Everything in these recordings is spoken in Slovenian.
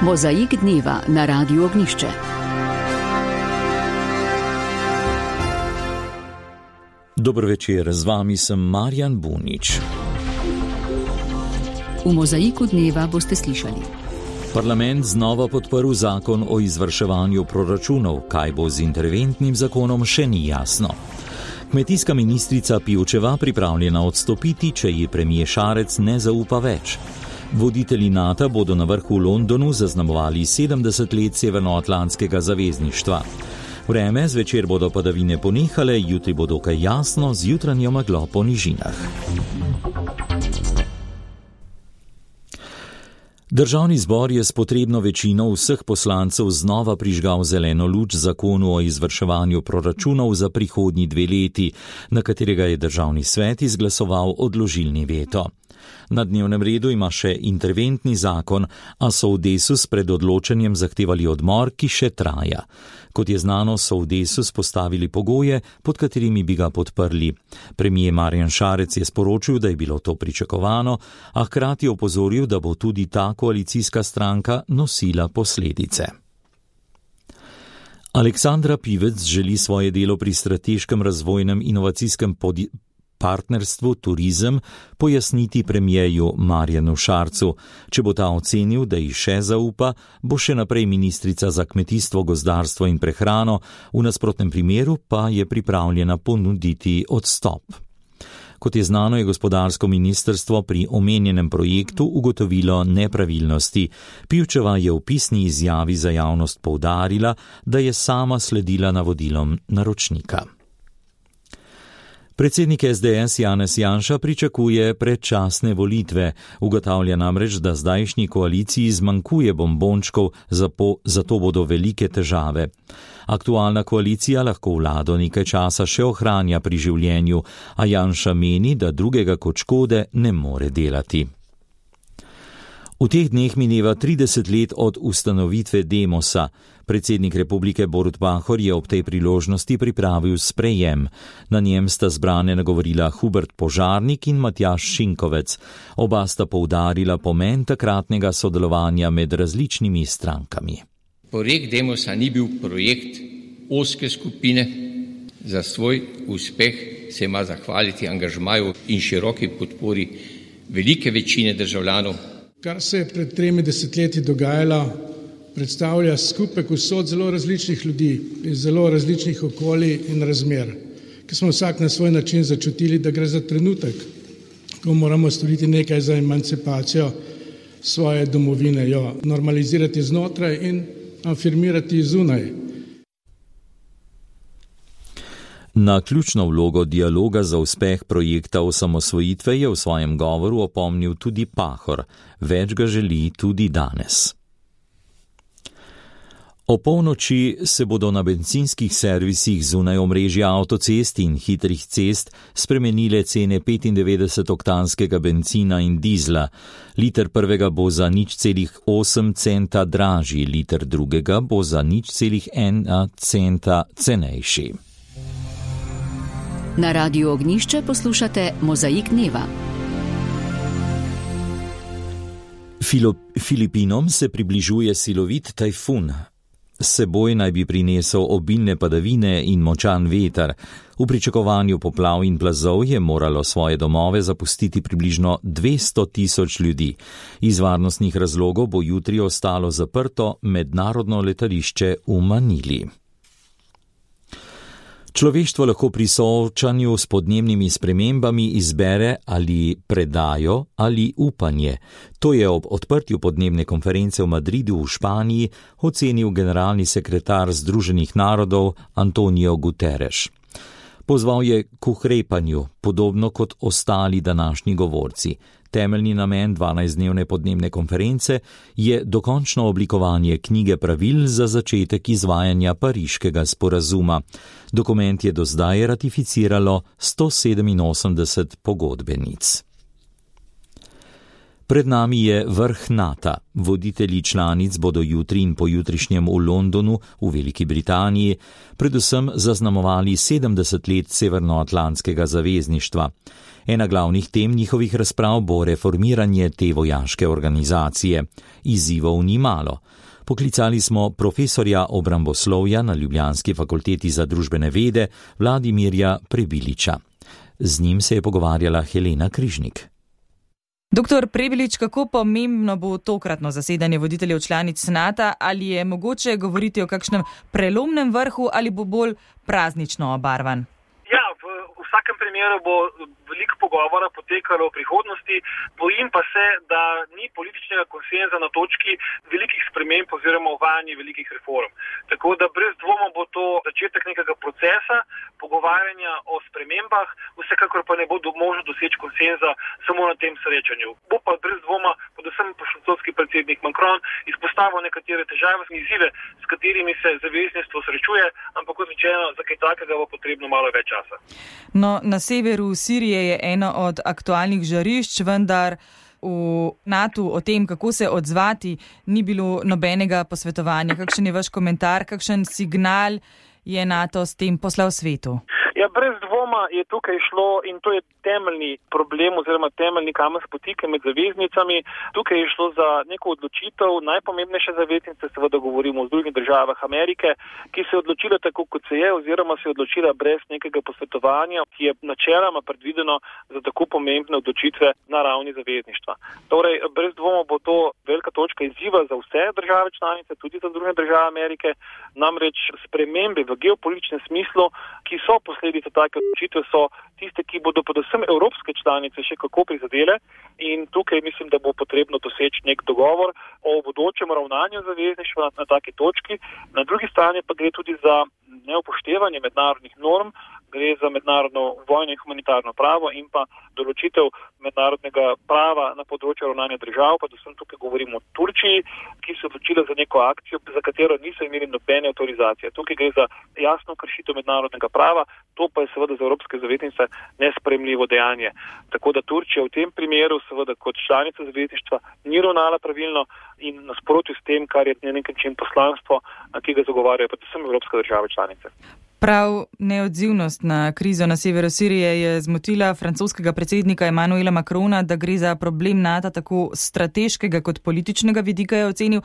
Mozaik dneva na Radiu Ognjišče. Dober večer, z vami sem Marjan Bunič. V Mozaiku dneva boste slišali. Parlament znova podprl zakon o izvrševanju proračunov, kaj bo z interventnim zakonom, še ni jasno. Kmetijska ministrica Pivčeva pripravljena odstopiti, če ji premier Šarec ne zaupa več. Voditelji NATO bodo na vrhu v Londonu zaznamovali 70 let Severnoatlantskega zavezništva. Vreme, zvečer bodo padavine ponehale, jutri bo dokaj jasno z jutranjo meglo po nižinah. Državni zbor je s potrebno večino vseh poslancev znova prižgal zeleno luč zakonu o izvrševanju proračunov za prihodnji 2 leti, na katerega je državni svet izglasoval odložilni veto. Na dnevnem redu ima še interventni zakon, a so v Desus pred odločanjem zahtevali odmor, ki še traja. Kot je znano, so v Desus postavili pogoje, pod katerimi bi ga podprli. Premier Marjan Šarec je sporočil, da je bilo to pričakovano, a hkrati opozoril, da bo tudi ta koalicijska stranka nosila posledice. Aleksandra Pivec želi svoje delo pri strateškem razvojnem inovacijskem partnerstvu turizem pojasniti premierju Marjanu Šarcu. Če bo ta ocenil, da ji še zaupa, bo še naprej ministrica za kmetijstvo, gozdarstvo in prehrano, v nasprotnem primeru pa je pripravljena ponuditi odstop. Kot je znano, je gospodarsko ministrstvo pri omenjenem projektu ugotovilo nepravilnosti. Pivčeva je v pisni izjavi za javnost poudarila, da je sama sledila navodilom naročnika. Predsednik SDS Janez Janša pričakuje predčasne volitve. Ugotavlja namreč, da zdajšnji koaliciji zmanjkuje bombončkov, zato bodo velike težave. Aktualna koalicija lahko vlado nekaj časa še ohranja pri življenju, a Janša meni, da drugega kot škode ne more delati. V teh dneh mineva 30 let od ustanovitve Demosa. Predsednik republike Borut Pahor je ob tej priložnosti pripravil sprejem. Na njem sta zbrane nagovorila Hubert Požarnik in Matjaž Šinkovec. Oba sta poudarila pomen takratnega sodelovanja med različnimi strankami. Projekt Demosa ni bil projekt ozke skupine. Za svoj uspeh se ima zahvaliti angažmaju in široki podpori velike večine državljanov. Kar se je pred 3 desetletji dogajalo, predstavlja skupek vsot zelo različnih ljudi iz zelo različnih okolij in razmer, ki smo vsak na svoj način začutili, da gre za trenutek, ko moramo storiti nekaj za emancipacijo svoje domovine, jo normalizirati znotraj in afirmirati zunaj. Na ključno vlogo dialoga za uspeh projekta osamosvojitve je v svojem govoru opomnil tudi Pahor. Več ga želi tudi danes. O polnoči se bodo na bencinskih servisih zunaj omrežja avtocest in hitrih cest spremenile cene 95-oktanskega bencina in dizla. Liter prvega bo za 0,8 centa dražji, liter drugega bo za 0,1 centa cenejši. Na Radiu Ognjišče poslušate Mozaik dneva. Filipinom se približuje silovit tajfun. S seboj naj bi prinesel obilne padavine in močan veter. V pričakovanju poplav in plazov je moralo svoje domove zapustiti približno 200.000 ljudi. Iz varnostnih razlogov bo jutri ostalo zaprto mednarodno letališče v Manili. Človeštvo lahko pri soočanju s podnebnimi spremembami izbere ali predajo ali upanje. To je ob odprtju podnebne konference v Madridu v Španiji ocenil generalni sekretar Združenih narodov Antonio Guterres. Pozval je k ukrepanju, podobno kot ostali današnji govorci. Temeljni namen 12-dnevne podnebne konference je dokončno oblikovanje knjige pravil za začetek izvajanja Pariškega sporazuma. Dokument je do zdaj ratificiralo 187 pogodbenic. Pred nami je vrh NATO. Voditelji članic bodo jutri in pojutrišnjem v Londonu, v Veliki Britaniji, predvsem zaznamovali 70 let Severnoatlantskega zavezništva. Ena glavnih tem njihovih razprav bo reformiranje te vojaške organizacije. Izzivov ni malo. Poklicali smo profesorja obramboslovja na Ljubljanski fakulteti za družbene vede Vladimirja Prebiliča. Z njim se je pogovarjala Helena Križnik. Doktor Prebilič, kako pomembno bo tokratno zasedanje voditeljev članic NATO? Ali je mogoče govoriti o kakšnem prelomnem vrhu ali bo bolj praznično obarvan? V vsakem primeru bo veliko pogovora potekalo o prihodnosti, bojim pa se, da ni političnega konsenza na točki velikih sprememb oziroma uvajanja velikih reform. Tako da brez dvoma bo to začetek nekega procesa, pogovarjanja o spremembah, vsekakor pa ne bo možno doseči konsenza samo na tem srečanju. Bo pa brez dvoma, predvsem francoski predsednik Macron, izpostavil nekatere težave in izzive, s katerimi se zavezništvo srečuje, ampak kot rečeno, za kaj takega bo potrebno malo več časa. No, na severu Sirije je eno od aktualnih žarišč, vendar v NATO o tem, kako se odzvati, ni bilo nobenega posvetovanja. Kakšen je vaš komentar, kakšen signal je NATO s tem poslal svetu? Ja, brez dvoma je tukaj šlo, in to je temeljni problem oziroma temeljni kamen spotike med zaveznicami. Tukaj je šlo za neko odločitev najpomembnejše zaveznice, seveda govorimo o Združenih državah Amerike, ki se je odločila tako, kot se je, oziroma se je odločila brez nekega posvetovanja, ki je načeloma predvideno za tako pomembne odločitve na ravni zavezništva. Torej, brez dvoma bo to velika točka izziva za vse države članice, tudi za Združene države Amerike, namreč spremembe v geopolitičnem smislu, ki so posledice take odločitve, so tiste, ki bodo predvsem evropske članice še kako prizadele, in tukaj mislim, da bo potrebno doseči nek dogovor o bodočem ravnanju zavezništva na taki točki. Na drugi strani pa gre tudi za neupoštevanje mednarodnih norm, gre za mednarodno vojno in humanitarno pravo in pa določitev mednarodnega prava na področju ravnanja držav, pa predvsem tukaj govorimo o Turčiji, ki se odločila za neko akcijo, za katero niso imeli nobene avtorizacije. Tukaj gre za jasno kršitev mednarodnega prava, to pa je seveda za evropske zaveznice nesprejemljivo dejanje. Tako da Turčija v tem primeru seveda kot članica zavezništva ni ravnala pravilno in nasprotju s tem, kar je na nek način poslanstvo, ki ga zagovarjajo predvsem evropske države članice. Prav neodzivnost na krizo na severu Sirije je zmotila francoskega predsednika Emmanuela Macrona, da gre za problem NATO tako strateškega kot političnega vidika, je ocenil.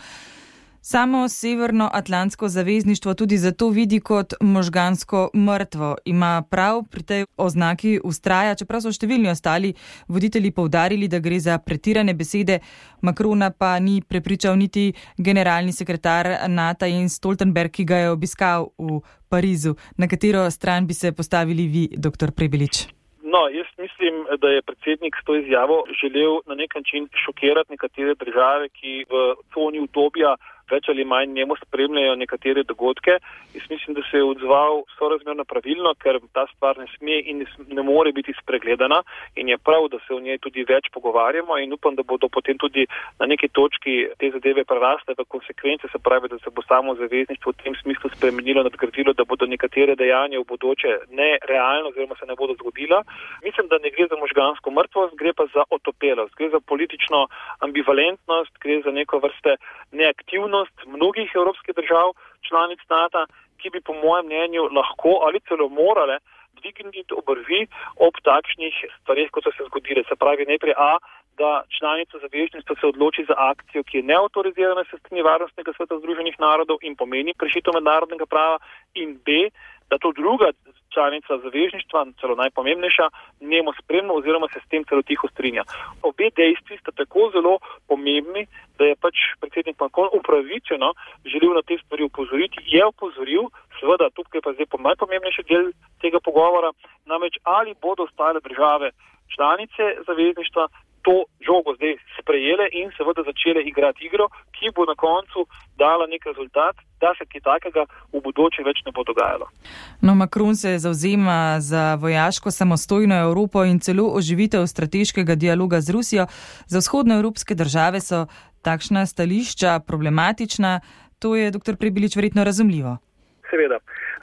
Samo Severnoatlantsko zavezništvo tudi zato vidi kot možgansko mrtvo. Ima prav pri tej oznaki vztraja, čeprav so številni ostali voditelji poudarili, da gre za pretirane besede. Macrona pa ni prepričal niti generalni sekretar NATO Jens Stoltenberg, ki ga je obiskal v Parizu. Na katero stran bi se postavili vi, dr. Prebilič? No, jaz mislim, da je predsednik s to izjavo želel na nek način šokirati nekatere države, ki v coni udobja več ali manj njemu spremljajo nekatere dogodke. Jaz mislim, da se je odzval sorazmerno pravilno, ker ta stvar ne sme in ne more biti spregledana in je prav, da se o njej tudi več pogovarjamo in upam, da bodo potem tudi na neki točki te zadeve prerasle v konsekvence, se pravi, da se bo samo zavezništvo v tem smislu spremenilo, nadgradilo, da bodo nekatere dejanja v bodoče nerealno oziroma se ne bodo zgodila. Mislim, da ne gre za možgansko mrtvost, gre pa za otopelost, gre za politično ambivalentnost, gre za neko vrste neaktivnost mnogih evropskih držav, članic NATO, ki bi po mojem mnenju lahko ali celo morale dvigniti obrvi ob takšnih stvareh, kot so se zgodile. Se pravi najprej da članica zavezništva se odloči za akcijo, ki je neautorizirana s strani Varnostnega sveta Združenih narodov in pomeni kršitev mednarodnega prava, in B, da to druga članica zavezništva, celo najpomembnejša, nemo spremno oziroma se s tem celo tiho strinja. Obe dejstvi sta tako zelo pomembni, da je pač predsednik Macron upravičeno želel na te stvari upozoriti. Je upozoril, seveda tukaj pa zdaj najpomembnejši del tega pogovora, namreč ali bodo ostale države članice zavezništva to žogo zdaj sprejele in seveda začele igrati igro, ki bo na koncu dala nek rezultat, da se kaj takega v bodoče več ne bo dogajalo. No, Macron se zavzema za vojaško samostojno Evropo in celo oživitev strateškega dialoga z Rusijo. Za vzhodnoevropske države so takšna stališča problematična. To je, dr. Prebilič, verjetno razumljivo. Seveda.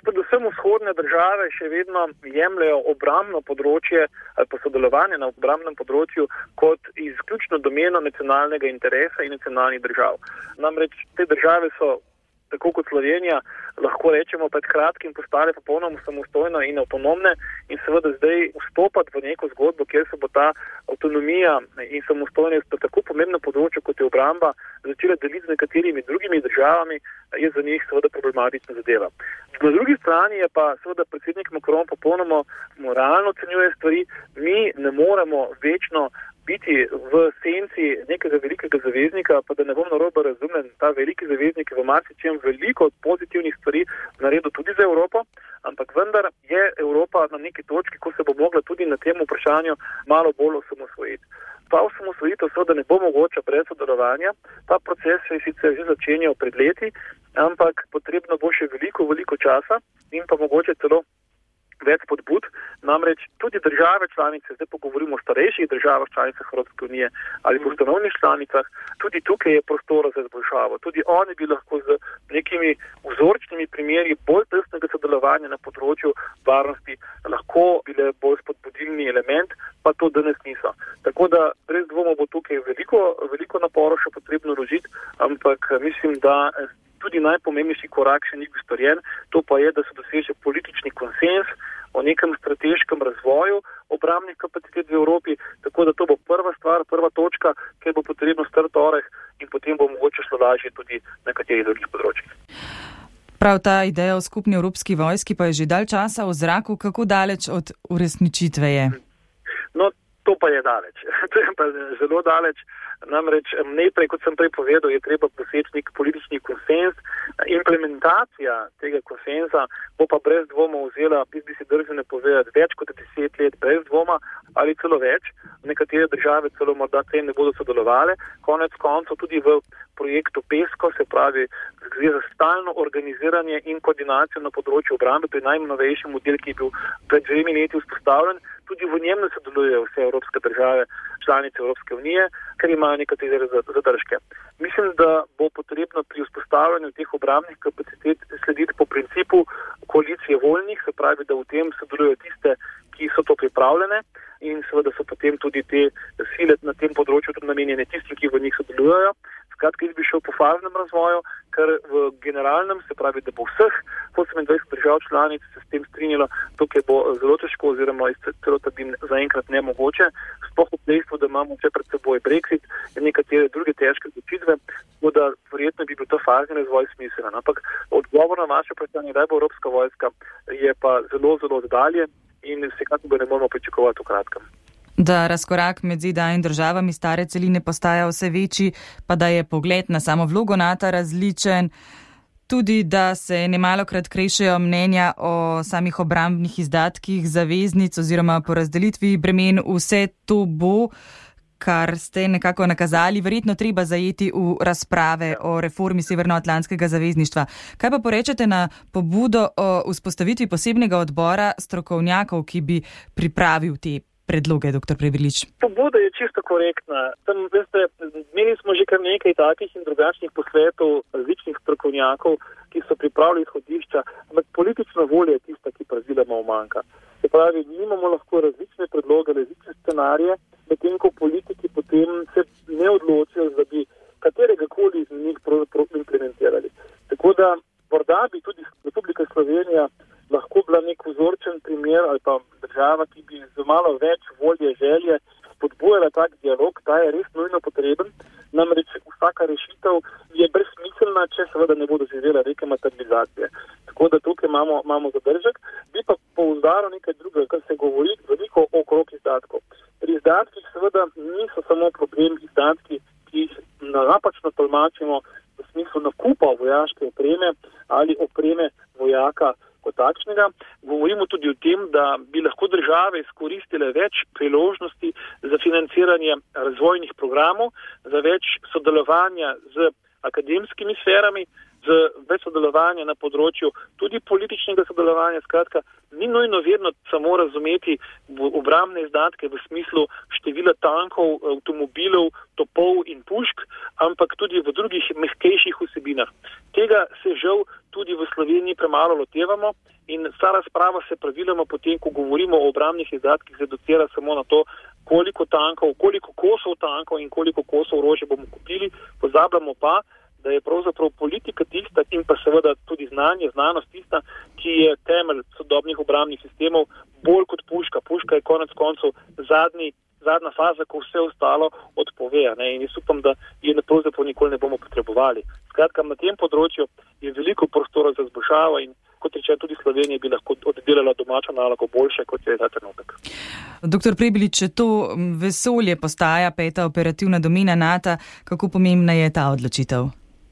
predvsem vzhodne države še vedno jemljajo obrambno področje ali pa sodelovanje na obrambnem področju kot izključno domeno nacionalnega interesa in nacionalnih držav. Namreč te države so, tako kot Slovenija, lahko rečemo pred kratkim postale popolnoma samostojne in avtonomne in seveda zdaj vstopati v neko zgodbo, kjer se bo ta avtonomija in samostojnost na tako pomembno področju, kot je obramba, začela deliti z nekaterimi drugimi državami, je za njih seveda problematična zadeva. Na drugi strani je pa seveda predsednik Macron popolnoma moralno ocenjuje stvari. Mi ne moremo večno biti v senci nekega velikega zaveznika, pa da ne bom narobe razumljen, ta veliki zaveznik je v marsičem veliko pozitivnih stvari naredil tudi za Evropo, ampak vendar je Evropa na neki točki, ko se bo mogla tudi na tem vprašanju malo bolj osamosvojiti. Ta osamosvojitev seveda ne bo mogoča brez sodelovanja. Ta proces se je sicer že začenjal pred leti, ampak potrebno bo še veliko časa in pa mogoče celo več podbud. Namreč tudi države članice, zdaj pogovorimo o starejših državah članicah Evropske unije ali po ustanovnih članicah, tudi tukaj je prostora za izboljšavo. Tudi oni bi lahko z nekimi vzorčnimi primeri bolj tesnega sodelovanja na področju varnosti lahko bile bolj spodbudilni element, pa to danes niso. Tako da brez dvoma bo tukaj veliko naporov še potrebno vložiti, ampak mislim, da tudi najpomembnejši korak še ni bil storjen, to pa je, da se doseže politični konsens o nekem strateškem razvoju obrambnih kapacitet v Evropi, tako da to bo prva stvar, prva točka, kjer bo potrebno strti oreh in potem bo mogoče šlo lažje tudi na katerih drugih področjih. Prav ta ideja o skupni evropski vojski pa je že dalj časa v zraku, kako daleč od uresničitve je? No, to pa je daleč. To je pa zelo daleč. Namreč najprej, kot sem prej povedal, je treba doseči nek politični konsens. Implementacija tega konsenza bo pa brez dvoma vzela, bi si državne povedati, več kot 10 let, brez dvoma ali celo več. Nekatere države celo morda tem ne bodo sodelovale. Konec koncev tudi v projektu PESCO, se pravi gre za stalno organiziranje in koordinacijo na področju obrambe, to je najnovejši model, ki je bil pred 2 leti vzpostavljen. Tudi v njem ne sodelujejo vse evropske države, članice Evropske unije, ker imajo nekatere zadržke. Mislim, da bo potrebno pri vzpostavljanju teh obrambnih kapacitet slediti po principu koalicije voljnih, se pravi, da v tem sodelujejo tiste, ki so to pripravljene in seveda so potem tudi te sile na tem področju tudi namenjene tistim, ki v njih sodelujejo. Skratka, jaz bi šel po faznem razvoju, ker v generalnem, se pravi, da bo vseh 28 držav članic se s tem strinjalo, tukaj bo zelo težko oziroma celo trdim zaenkrat nemogoče, sploh v dejstvu, da imamo vse pred seboj Brexit in nekatere druge težke odločitve, tako da verjetno bi bil ta fazni razvoj smiseln. Ampak odgovor na vaše vprašanje, da bo Evropska vojska, je pa zelo oddalje in vsekakor ne moramo pričakovati v kratkem. Da razkorak med ZDA in državami stare celine postaja vse večji, pa da je pogled na samo vlogo NATO različen, tudi da se nemalokrat krešejo mnenja o samih obrambnih izdatkih zaveznic oziroma porazdelitvi bremen, vse to bo, kar ste nekako nakazali, verjetno treba zajeti v razprave o reformi Severnoatlantskega zavezništva. Kaj pa porečete na pobudo o vzpostavitvi posebnega odbora strokovnjakov, ki bi pripravil te predloge, dr. Prebilič? Pobuda je čisto korektna. Imeli smo že kar nekaj takih in drugačnih posvetov različnih strokovnjakov, ki so pripravili izhodišča, ampak politična volja je tista, ki praviloma umanjka. Se pravi, mi imamo lahko različne predloge, različne scenarije, medtem ko politiki potem se ne odločijo, da bi katerega koli iz njih implementirali. Tako da morda bi tudi Republika Slovenija lahko bila nek vzorčen primer ali pa država, ki bi z malo več volje, želje spodbujala tak dialog, ta je res nujno potreben. Namreč vsaka rešitev je brezsmiselna, če seveda ne bo doživela neke materializacije. Tako da tukaj imamo zadržek. Bi pa poudaril nekaj drugega, kar se govori veliko okrog izdatkov. Pri izdatkih seveda niso samo problem izdatki, ki jih napačno tolmačimo v smislu nakupa vojaške opreme ali opreme vojaka kot takšnega. Govorimo tudi o tem, da bi lahko države izkoristile več priložnosti za financiranje razvojnih programov, za več sodelovanja z akademskimi sferami, z več sodelovanja na področju tudi političnega sodelovanja. Skratka, ni nujno vedno samo razumeti obrambne izdatke v smislu števila tankov, avtomobilov, topov in pušk, ampak tudi v drugih mehkejših vsebinah. Tega se žal tudi v Sloveniji premalo lotevamo in vsa razprava se praviloma potem, ko govorimo o obrambnih izdatkih, zreducira samo na to, koliko tankov, koliko kosov tankov in koliko kosov orožja bomo kupili, pozabljamo pa, da je pravzaprav politika tista in pa seveda tudi znanje, znanost tista, ki je temelj sodobnih obrambnih sistemov bolj kot puška. Puška je konec koncev zadnja faza, ko vse ostalo odpove. In jaz upam, da je pravzaprav nikoli ne bomo potrebovali. Skratka, na tem področju je veliko prostora za izboljšavo in kot rečem, tudi Slovenija bi lahko oddelala domačo nalogo boljše, kot je ta trenutek. Dr. Prebilič, če to vesolje postaja 5. operativna domena NATO, kako pomembna je ta odločitev?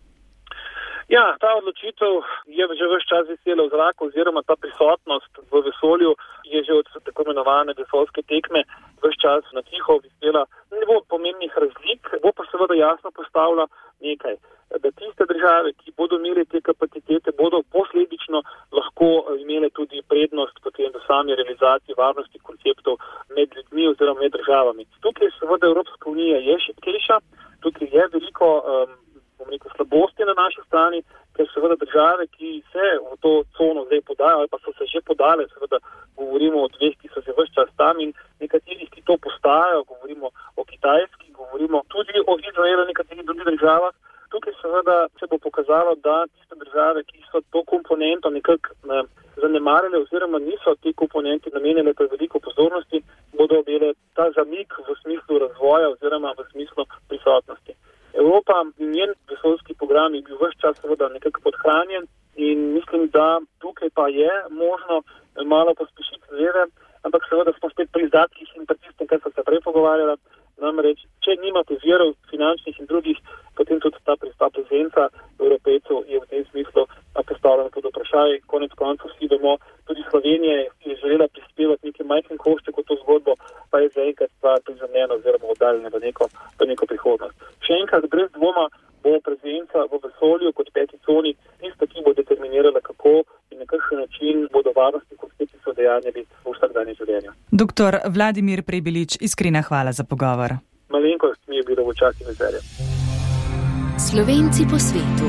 Ja, ta odločitev je že ves čas visela v zraku oziroma ta prisotnost v vesolju je že od tako imenovane vesoljske tekme ves čas na tiho visela. Ne bo pomembnih razlik, bo pa seveda jasno postavila nekaj, da tiste države, ki bodo imeli te kapacitete, bodo posledično lahko imele tudi prednost potem do same realizacije varnosti konceptov med ljudmi oziroma med državami. Tukaj seveda Evropska unija je šibkejša, tukaj je veliko slabosti na naši strani, ker seveda države, ki se v to cono zdaj podajo ali pa so se že podale, seveda govorimo o dveh, ki so se ves čas tam in nekaterih, ki to postajajo, govorimo o Kitajski, govorimo tudi o Izraelu, nekaterih drugih državah. Tukaj seveda se bo pokazalo, da tiste države, ki so to komponento nekako zanemarjale oziroma niso te komponente namenjale preveliko pozornosti, bodo imele ta zamik v smislu razvoja oziroma v smislu prisotnosti. Evropa in njen vesoljski program je bil ves čas seveda nekako podhranjen in mislim, da tukaj pa je možno malo pospešiti zadeve, ampak seveda smo spet pri izdatkih in pri tistem, kar so se prej pogovarjala. Namreč, če nimate virov finančnih in drugih, potem tudi ta prezenca Evropejcev je v tem smislu postavljena pod vprašaj. Konec koncev vsi vemo, tudi Slovenija je želela prispevati nekaj majhen košček v to zgodbo, pa je zaenkrat stvar prizemljena oziroma oddaljena v neko prihodnost. Še enkrat, brez dvoma bo prezenca v vesolju kot 5. coni tista, ki bo determinirala, kako in na kakšen način bodo varnostni koncepti so dejanjali v vsakdanje življenje. Dr. Vladimir Prebilič, iskrena hvala za pogovor. Malenkost mi je bilo v čast in veselje. Slovenci po svetu.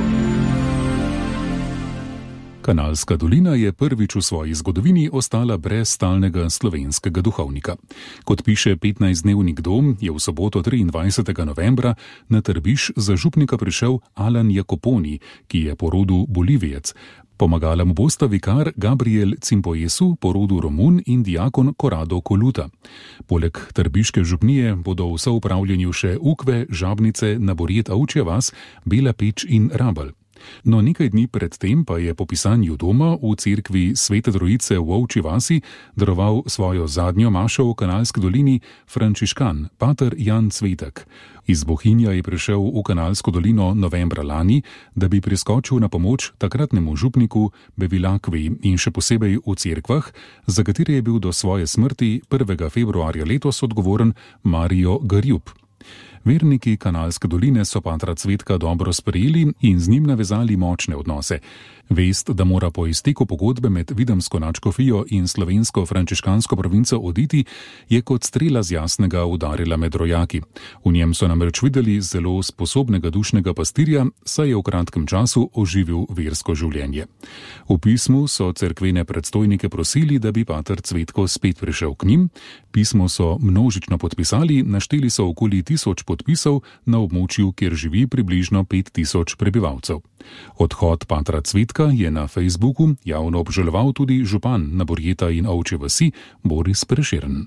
Kanalska dolina je prvič v svoji zgodovini ostala brez stalnega slovenskega duhovnika. Kot piše 15-dnevnik Dom, je v soboto 23. novembra na Trbiž za župnika prišel Alan Jakoponi, ki je po rodu Bolivijec. Pomagala mu bosta vikar Gabriel Cimpojesu, po rodu Romun, in diakon Korado Koluta. Poleg trbiške župnije bodo v soupravljanju še Ukve, Žabnice, Naborjet Ovčja vas, Bela Peč in Rabelj. No, nekaj dni predtem pa je po pisanju doma v cerkvi Svete Trojice v Ovčji vasi daroval svojo zadnjo mašo v Kanalski dolini frančiškan, pater Jan Cvetek. Iz Bohinja je prišel v Kanalsko dolino novembra lani, da bi priskočil na pomoč takratnemu župniku Bevilakvi in še posebej v cerkvah, za katere je bil do svoje smrti 1. februarja letos odgovoren Mario Garjub. Verniki Kanalske doline so patra Cvetka dobro sprejeli in z njim navezali močne odnose. Vest, da mora po izteku pogodbe med Videmsko nadškofijo in slovensko frančiškansko provinco oditi, je kot strela z jasnega udarila med rojaki. V njem so namreč videli zelo sposobnega dušnega pastirja, saj je v kratkem času oživil versko življenje. V pismu so cerkvene predstojnike prosili, da bi pater Cvetko spet prišel k njim. Pismo so množično podpisali, našteli so okoli 1000 podpisov na območju, kjer živi približno 5000 prebivalcev. Odhod patra Cvetka je na Facebooku javno obžaloval tudi župan Naborjeta in Ovčje vasi Boris Prešeren.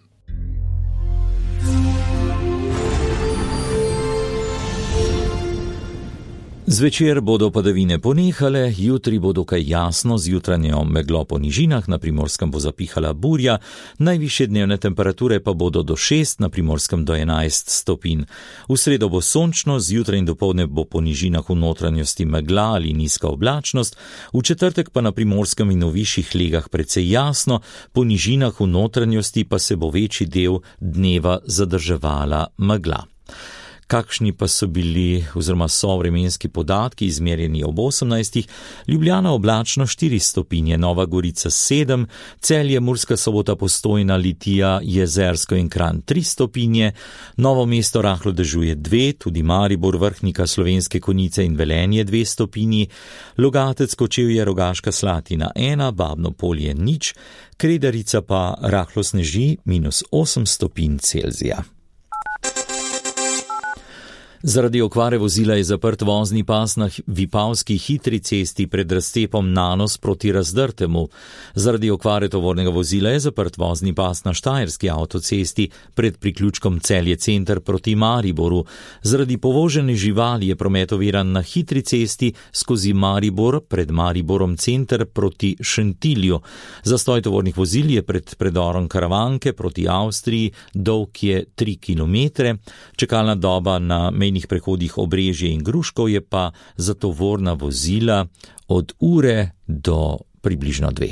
Zvečer bodo padavine ponehale, jutri bo dokaj jasno, z jutranjo meglo po nižinah, na Primorskem bo zapihala burja, najvišje dnevne temperature pa bodo do 6, na Primorskem do 11 stopinj. V sredo bo sončno, zjutraj in dopoldne bo po nižinah v notranjosti megla ali nizka oblačnost, v četrtek pa na Primorskem in v višjih legah precej jasno, po nižinah v notranjosti pa se bo večji del dneva zadrževala megla. Kakšni pa so bili oziroma so vremenski podatki izmerjeni ob 18. Ljubljana oblačno 4 stopinje, Nova Gorica 7, Celje, Murska Sobota, Postojna, Litija, Jezersko in Kranj 3 stopinje, Novo mesto rahlo dežuje 2, tudi Maribor, Vrhnika, Slovenske Konjice in Velenje 2 stopinji, Logatec, Kočevje, Rogaška Slatina 1, Babno Polje 0, Kredarica pa rahlo sneži -8 stopinj Celzija. Zaradi okvare vozila je zaprt vozni pas na Vipavski hitri cesti pred razcepom Nanos proti Razdrtemu. Zaradi okvare tovornega vozila je zaprt vozni pas na Štajerski avtocesti pred priključkom Celje center proti Mariboru. Zaradi povožene živali je promet oviran na hitri cesti skozi Maribor pred Mariborom center proti Šentilju. Zastoj tovornih vozil je pred predorom Karavanke proti Avstriji, dolg je 3 km. Čakalna doba na mejnih prehodih Obrežje in Gruškov je pa za tovorna vozila od ure do približno 2.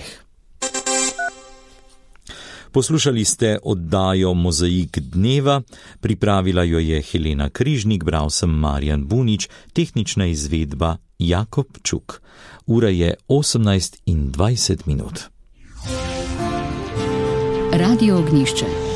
Poslušali ste oddajo Mozaik dneva, pripravila jo je Helena Križnik, bral sem Marjan Bunič, tehnična izvedba Jakob Čuk. Ura je 18:20. Radio Ognjišče.